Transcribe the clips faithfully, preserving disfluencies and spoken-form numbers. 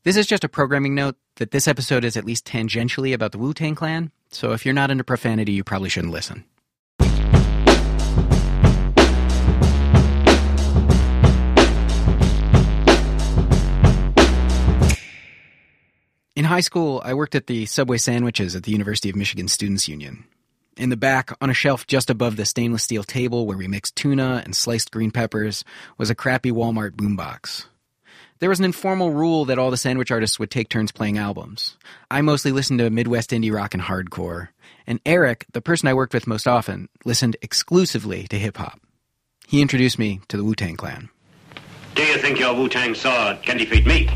This is just a programming note that this episode is at least tangentially about the Wu-Tang Clan, so if you're not into profanity, you probably shouldn't listen. In high school, I worked at the Subway sandwiches at the University of Michigan Students' Union. In the back, on a shelf just above the stainless steel table where we mixed tuna and sliced green peppers, was a crappy Walmart boombox. There was an informal rule that all the sandwich artists would take turns playing albums. I mostly listened to Midwest indie rock and hardcore. And Eric, the person I worked with most often, listened exclusively to hip-hop. He introduced me to the Wu-Tang Clan. Do you think your Wu-Tang sword can defeat me?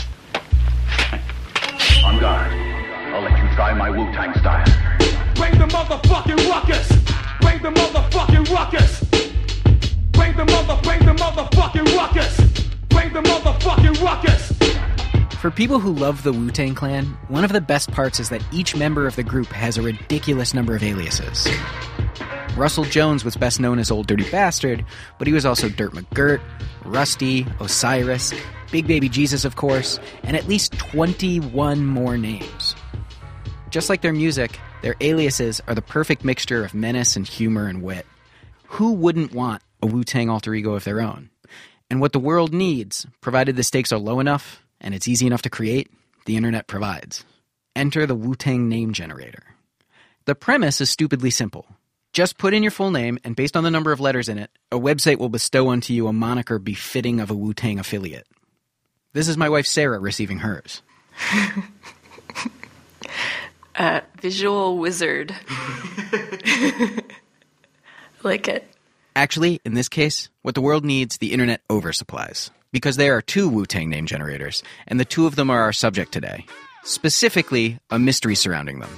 On guard. I'll let you try my Wu-Tang style. Bring the motherfucking ruckus! Bring the motherfucking ruckus! Bring the mother, bring the motherfucking ruckus! Bring the motherfucking ruckus! For people who love the Wu-Tang Clan, one of the best parts is that each member of the group has a ridiculous number of aliases. Russell Jones was best known as Old Dirty Bastard, but he was also Dirt McGirt, Rusty, Osiris, Big Baby Jesus, of course, and at least twenty-one more names. Just like their music, their aliases are the perfect mixture of menace and humor and wit. Who wouldn't want a Wu-Tang alter ego of their own? And what the world needs, provided the stakes are low enough and it's easy enough to create, the internet provides. Enter the Wu-Tang name generator. The premise is stupidly simple. Just put in your full name, and based on the number of letters in it, a website will bestow unto you a moniker befitting of a Wu-Tang affiliate. This is my wife Sarah receiving hers. uh, visual wizard. Like it. Actually, in this case, what the world needs, the internet oversupplies. Because there are two Wu-Tang name generators, and the two of them are our subject today. Specifically, a mystery surrounding them.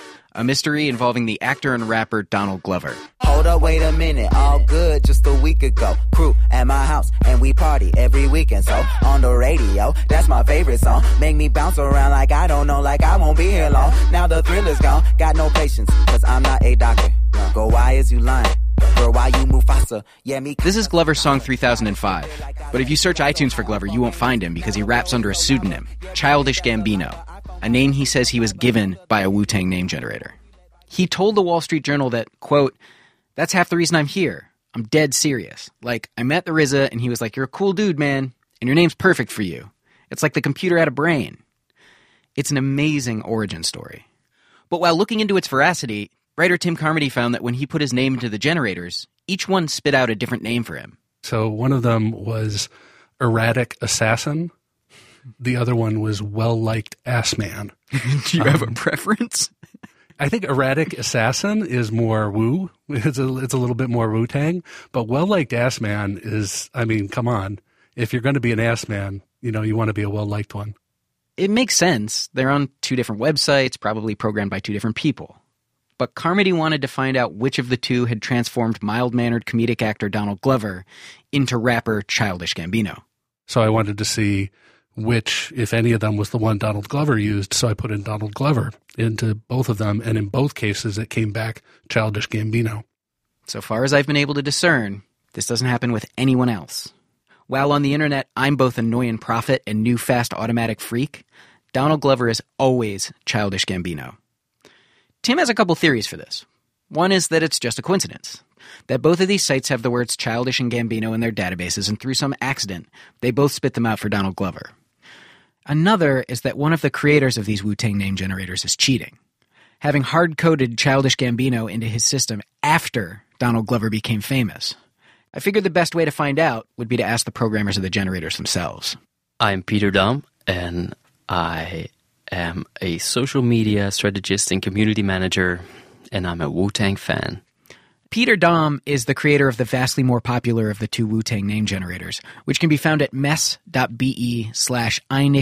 A mystery involving the actor and rapper Donald Glover. Hold up, wait a minute, all good just a week ago. Crew at my house, and we party every weekend. So, on the radio, that's my favorite song. Make me bounce around like I don't know, like I won't be here long. Now the thrill is gone, got no patience, cause I'm not a doctor. Go, why is you lying? Girl, why you move faster? Yeah, me. This is Glover's song three thousand five. But if you search iTunes for Glover, you won't find him because he raps under a pseudonym, Childish Gambino, a name he says he was given by a Wu-Tang name generator. He told the Wall Street Journal that, quote, "That's half the reason I'm here. I'm dead serious. Like, I met the R Z A and he was like, you're a cool dude, man, and your name's perfect for you. It's like the computer had a brain." It's an amazing origin story. But while looking into its veracity, writer Tim Carmody found that when he put his name into the generators, each one spit out a different name for him. So one of them was Erratic Assassin. The other one was Well-Liked Ass Man. Do you have um, a preference? I think Erratic Assassin is more Wu. It's a, it's a little bit more Wu-Tang. But Well-Liked Ass Man is, I mean, come on. If you're going to be an ass man, you know, you want to be a well-liked one. It makes sense. They're on two different websites, probably programmed by two different people. But Carmody wanted to find out which of the two had transformed mild-mannered comedic actor Donald Glover into rapper Childish Gambino. So I wanted to see which, if any of them, was the one Donald Glover used. So I put in Donald Glover into both of them, and in both cases it came back Childish Gambino. So far as I've been able to discern, this doesn't happen with anyone else. While on the internet I'm both annoying prophet and new fast automatic freak, Donald Glover is always Childish Gambino. Tim has a couple theories for this. One is that it's just a coincidence, that both of these sites have the words Childish and Gambino in their databases, and through some accident, they both spit them out for Donald Glover. Another is that one of the creators of these Wu-Tang name generators is cheating, having hard-coded Childish Gambino into his system after Donald Glover became famous. I figured the best way to find out would be to ask the programmers of the generators themselves. I'm Peter Dom, and I am a social media strategist and community manager, and I'm a Wu-Tang fan. Peter Dom is the creator of the vastly more popular of the two Wu-Tang name generators, which can be found at mess.be slash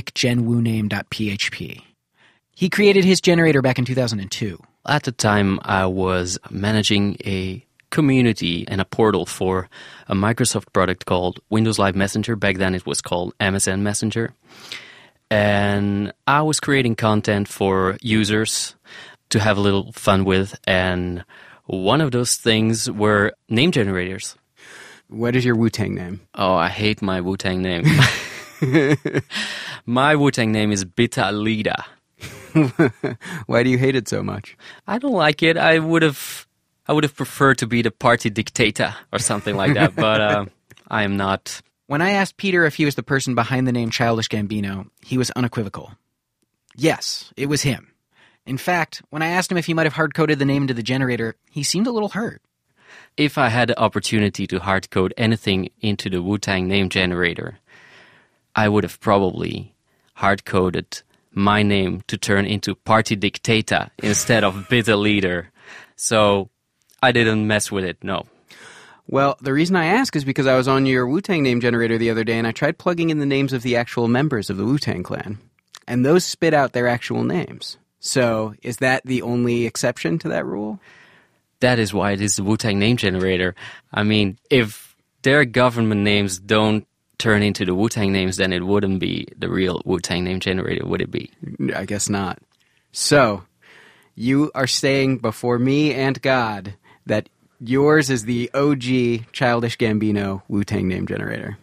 inicgenwuname.php. He created his generator back in two thousand two. At the time, I was managing a community and a portal for a Microsoft product called Windows Live Messenger. Back then it was called M S N Messenger. And I was creating content for users to have a little fun with, and one of those things were name generators. What is your Wu-Tang name? Oh, I hate my Wu-Tang name. My Wu-Tang name is Bita Lida. Why do you hate it so much? I don't like it. I would have, I would have preferred to be the party dictator or something like that, but uh, I am not. When I asked Peter if he was the person behind the name Childish Gambino, he was unequivocal. Yes, it was him. In fact, when I asked him if he might have hard-coded the name into the generator, he seemed a little hurt. If I had the opportunity to hard-code anything into the Wu-Tang name generator, I would have probably hard-coded my name to turn into Party Dictator instead of Bitter Leader. So I didn't mess with it, no. Well, the reason I ask is because I was on your Wu-Tang name generator the other day and I tried plugging in the names of the actual members of the Wu-Tang Clan. And those spit out their actual names. So is that the only exception to that rule? That is why it is the Wu-Tang name generator. I mean, if their government names don't turn into the Wu-Tang names, then it wouldn't be the real Wu-Tang name generator, would it be? I guess not. So, you are saying before me and God that yours is the O G Childish Gambino Wu-Tang name generator.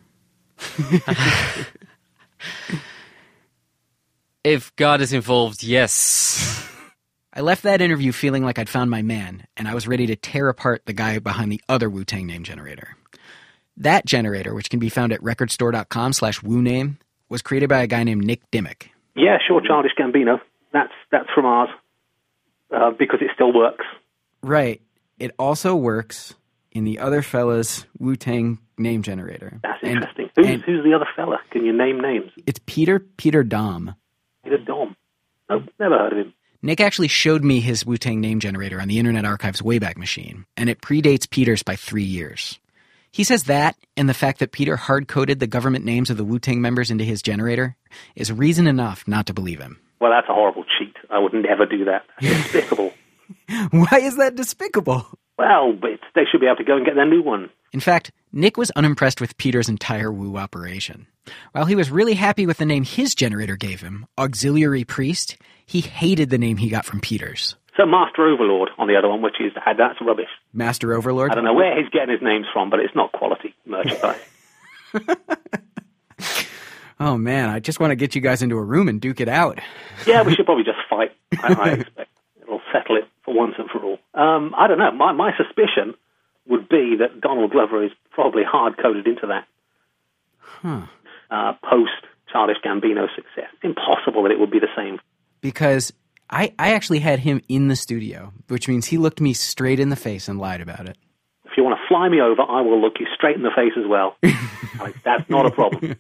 If God is involved, yes. I left that interview feeling like I'd found my man, and I was ready to tear apart the guy behind the other Wu-Tang name generator. That generator, which can be found at recordstore.com slash WuName, was created by a guy named Nick Dimmick. Yeah, sure, Childish Gambino. That's that's from ours, uh, because it still works. Right. It also works in the other fella's Wu-Tang name generator. That's and, interesting. Who's, who's the other fella? Can you name names? It's Peter Peter Dom. Peter Dom. Oh, never heard of him. Nick actually showed me his Wu-Tang name generator on the Internet Archive's Wayback Machine, and it predates Peter's by three years. He says that, and the fact that Peter hard-coded the government names of the Wu-Tang members into his generator, is reason enough not to believe him. Well, that's a horrible cheat. I would never do that. That's despicable. Why is that despicable? Well, but they should be able to go and get their new one. In fact, Nick was unimpressed with Peter's entire Wu operation. While he was really happy with the name his generator gave him, Auxiliary Priest, he hated the name he got from Peter's. So Master Overlord on the other one, which is, that's rubbish. Master Overlord? I don't know where he's getting his names from, but it's not quality merchandise. Oh, man, I just want to get you guys into a room and duke it out. Yeah, we should probably just fight, I, I expect. It'll settle it for once and for all. Um, I don't know. My, my suspicion would be that Donald Glover is probably hard-coded into that. Huh. Uh, post-Childish Gambino success. It's impossible that it would be the same. Because I, I actually had him in the studio, which means he looked me straight in the face and lied about it. If you want to fly me over, I will look you straight in the face as well. Like, that's not a problem.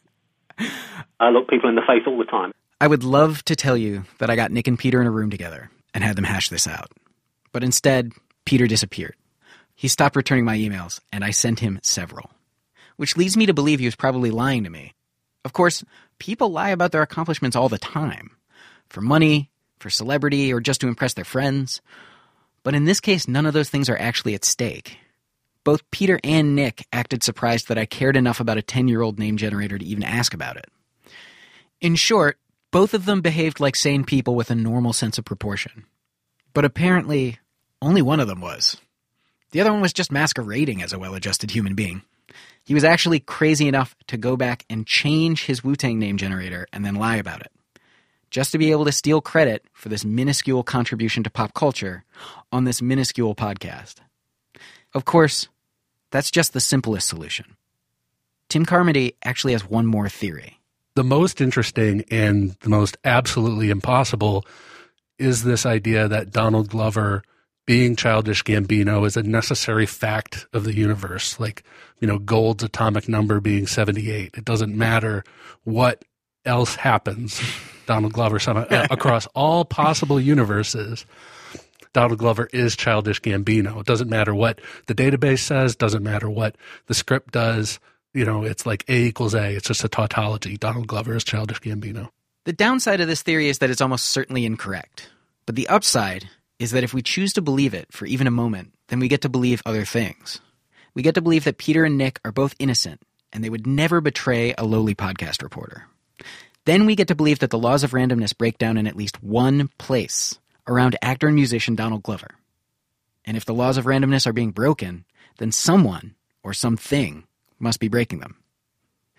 I look people in the face all the time. I would love to tell you that I got Nick and Peter in a room together and had them hash this out. But instead, Peter disappeared. He stopped returning my emails, and I sent him several. Which leads me to believe he was probably lying to me. Of course, people lie about their accomplishments all the time. For money, for celebrity, or just to impress their friends. But in this case, none of those things are actually at stake. Both Peter and Nick acted surprised that I cared enough about a ten-year-old name generator to even ask about it. In short, both of them behaved like sane people with a normal sense of proportion. But apparently, only one of them was. The other one was just masquerading as a well-adjusted human being. He was actually crazy enough to go back and change his Wu-Tang name generator and then lie about it. Just to be able to steal credit for this minuscule contribution to pop culture on this minuscule podcast. Of course, that's just the simplest solution. Tim Carmody actually has one more theory. The most interesting and the most absolutely impossible is this idea that Donald Glover being Childish Gambino is a necessary fact of the universe. Like, you know, Gold's atomic number being seventy-eight. It doesn't matter what else happens. Donald Glover, somehow, across all possible universes, Donald Glover is Childish Gambino. It doesn't matter what the database says, doesn't matter what the script does. You know, it's like A equals A. It's just a tautology. Donald Glover is Childish Gambino. The downside of this theory is that it's almost certainly incorrect. But the upside is that if we choose to believe it for even a moment, then we get to believe other things. We get to believe that Peter and Nick are both innocent, and they would never betray a lowly podcast reporter. Then we get to believe that the laws of randomness break down in at least one place, around actor and musician Donald Glover. And if the laws of randomness are being broken, then someone, or something, must be breaking them.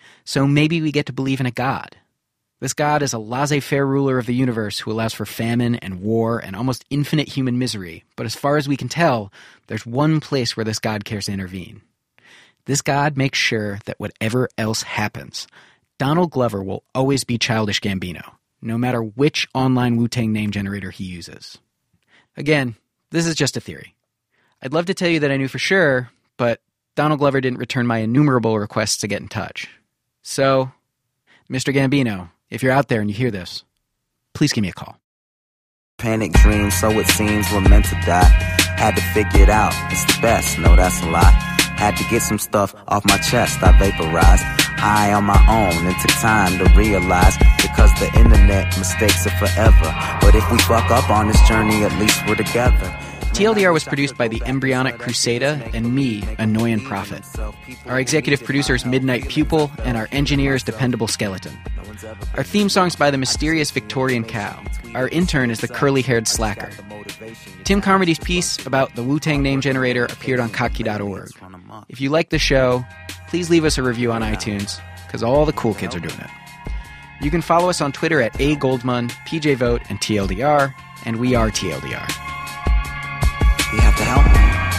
So maybe we get to believe in a god. This god is a laissez-faire ruler of the universe who allows for famine and war and almost infinite human misery, but as far as we can tell, there's one place where this god cares to intervene. This god makes sure that whatever else happens, Donald Glover will always be Childish Gambino, no matter which online Wu-Tang name generator he uses. Again, this is just a theory. I'd love to tell you that I knew for sure, but Donald Glover didn't return my innumerable requests to get in touch. So, Mister Gambino, if you're out there and you hear this, please give me a call. Panic dreams, so it seems we're meant to die. Had to figure it out, it's the best, no that's a lie. Had to get some stuff off my chest, I vaporized. High on my own, it took time to realize. Because the internet, mistakes are forever. But if we fuck up on this journey, at least we're together. T L D R was produced by the embryonic Crusader and me, Annoying Prophet. Our executive producer is Midnight Pupil, and our engineer is Dependable Skeleton. Our theme song's by the mysterious Victorian Cow. Our intern is the curly-haired Slacker. Tim Carmody's piece about the Wu-Tang name generator appeared on Kottke dot org. If you like the show, please leave us a review on iTunes, because all the cool kids are doing it. You can follow us on Twitter at A Goldman, P J Vote, and T L D R, and we are T L D R. You have to help me.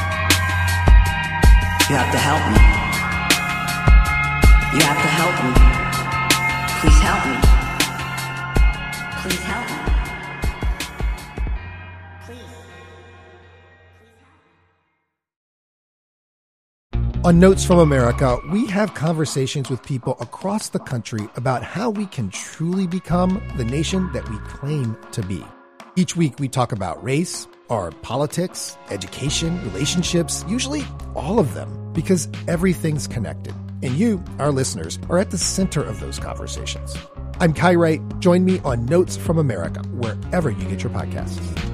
You have to help me. You have to help me. Please help me. Please help me. On Notes from America, we have conversations with people across the country about how we can truly become the nation that we claim to be. Each week we talk about race, our politics, education, relationships, usually all of them, because everything's connected. And you, our listeners, are at the center of those conversations. I'm Kai Wright. Join me on Notes from America, wherever you get your podcasts.